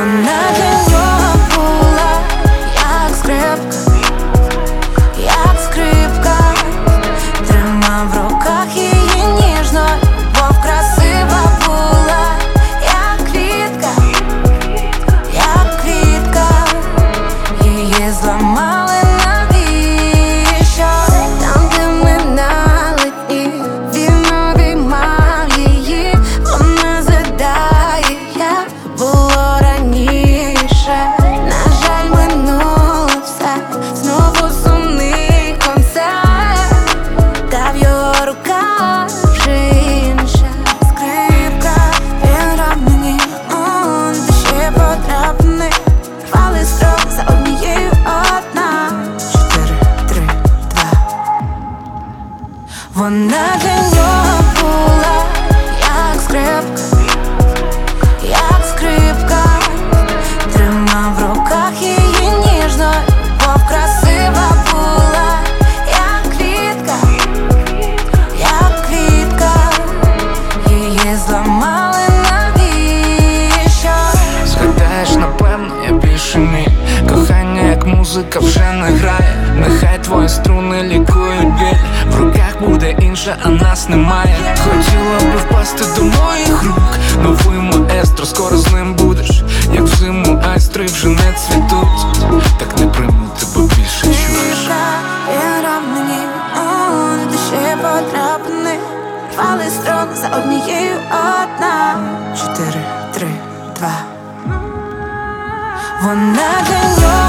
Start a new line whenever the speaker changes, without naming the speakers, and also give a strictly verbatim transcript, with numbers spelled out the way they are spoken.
Вона для нього була як скрипка, як скрипка. Тримав в руках її ніжно, любов красива була, як квітка, як квітка. Її зламали навіщо? Там, де ми на летні, він обіймав її. Вона згадає, як було раніше. На жаль, минуло все, знову сумний концерт. Та в його руках вже інша скрипка. Він раб мені, он де ще потрапний. Рвали строк за однією одна. Чотири, три, два. Вона для нього була як скрипка, як скрипка. Тримав в руках її ніжно, любов красива була, як квітка, як квітка. Її зламали навіщо?
Згадаєш, напевно, я більше ні. Кохання, як музика, вже не грає. Нехай твої струни лікують біль. В руках буде інша, а нас немає. Хотіла би впасти до моїх рук. Новий маестро, скоро з ним будеш. Як взиму айстри вже не цвітуть. Так не прийму тебе більше, чуєш?
Він раб мені, он де ще потрапний. Рвали строк за однією одна. Чотири, три, два. Вона для нього